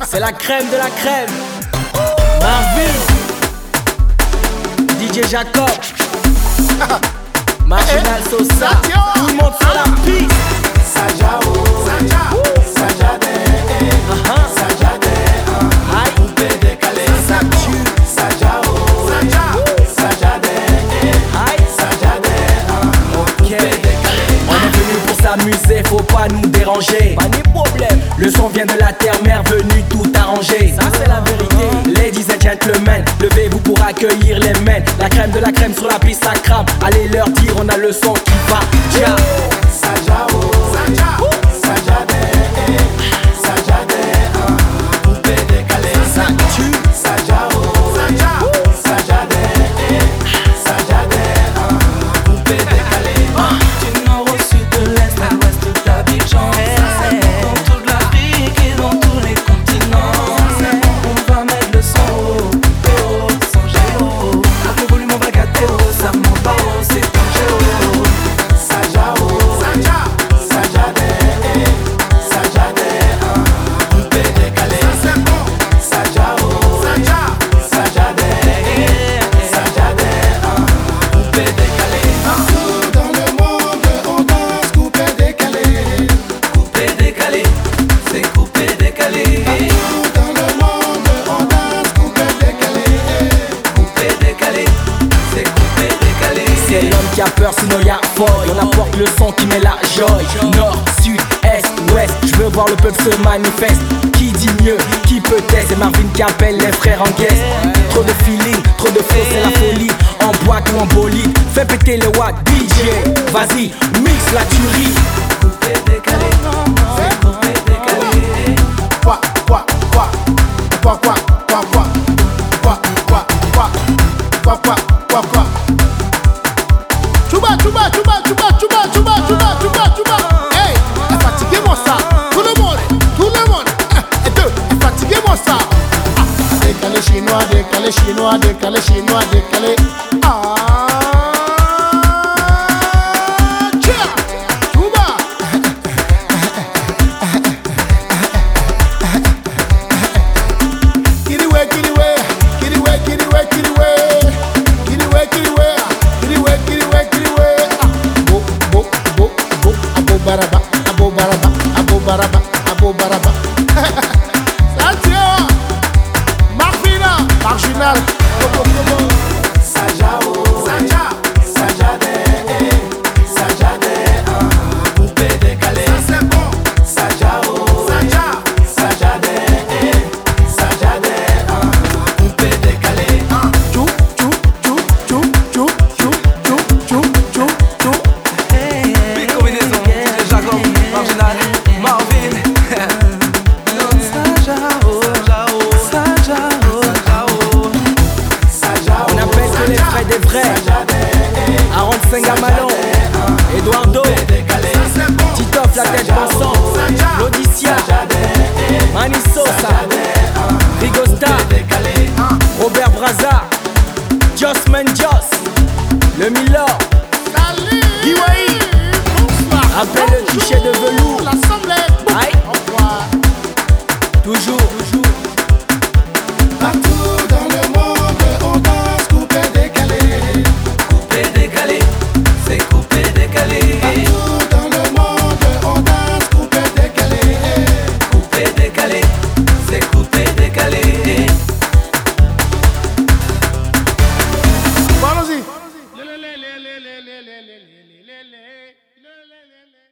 C'est la crème de la crème. Marvin, DJ Jacob, Marginal Sosa, tout le monde sur la piste. Sajao, Sajade, Sajade, coupé décalé, ça tue. Sajao, Sajade, Sajade, coupé décalé. On est venu pour s'amuser, faut pas nous déranger. Pas de problème. Le son vient de la terre-mère, venu tout arranger. Ça c'est la vérité. Ladies and gentlemen, levez-vous pour accueillir les men. La crème de la crème sur la piste, ça crame. Allez leur dire, on a le son qui va. Ciao. Sajao, Sajade, Sajade, coupé décalé, ça tue. Sajao, Sajade, Sajade, coupé décalé. Du nord au sud, de l'est à l'ouest d'Abidjan. Dans toute l'Afrique et dans tous les continents. On va mettre le son haut, sans géo. Avec le volume on va gâter, ça monte pas haut, c'est un géo. Sajao, Sajade, Sajade, coupé décalé, c'est bon. Sajao, Sajade, Sajade, coupé décalé. Partout dans le monde on danse coupé décalé. Coupé décalé, c'est coupé décalé. Partout dans le monde on danse coupé décalé. Coupé décalé, c'est coupé décalé. C'est l'homme qui a peur, sinon y'a folle. On apporte le son qui met la joie. Nord, sud, est, ouest. Je veux voir le peuple se manifeste. Qui dit mieux, qui peut être? C'est Marvin qui appelle les frères en guest. Trop de feeling, trop de flow, c'est la folie. En boîte ou en bolide, fais péter le watt. DJ, vas-y, mix la tuerie. Coupé décalé, c'est coupé décalé. Quoi, quoi, quoi, quoi, quoi, quoi, quoi, quoi, quoi, quoi, quoi, quoi, quoi, quoi. Chouba, chouba, chouba, chouba, chouba, chouba, chouba, chouba, chouba. Hey, fatiguez-moi ça. Tout le monde, un et deux, fatiguez-moi ça. Décalé chinois, décalé chinois, décalé chinois, décalé. Tiens, chouba. Kiriwe, kiriwe, kiriwe, kiriwe, kiriwe, kiriwe, kiriwe, kiriwe, kiriwe, kiriwe. Bo, bo, bo, bo, abo baraba, abo baraba, abo baraba, abo baraba. Ça tient. Marvina, marginal. Sajao, Sajade, Sajade, coupé décalé, c'est bon. Sajao, Sajade, Sajade, coupé décalé. Chou, chou, chou, chou, chou, chou, chou, chou, chou, chou. Big combinaison, Jacob, Marginal, Marvin. On appelle que les vrais des vrais. Aaron Sengamalon, Eduardo, Titoff la tête pensante, L'Odicia, Mani Sosa, Rigosta, Robert Braza, Josman Joss, le Milord, Giwaï, appelle le toucher de velours. Aïe. Toujours. Partout dans le monde, on danse coupé décalé. Coupé décalé, c'est coupé décalé. Partout dans le monde, on danse coupé décalé. Coupé décalé, c'est coupé décalé. Allons-y.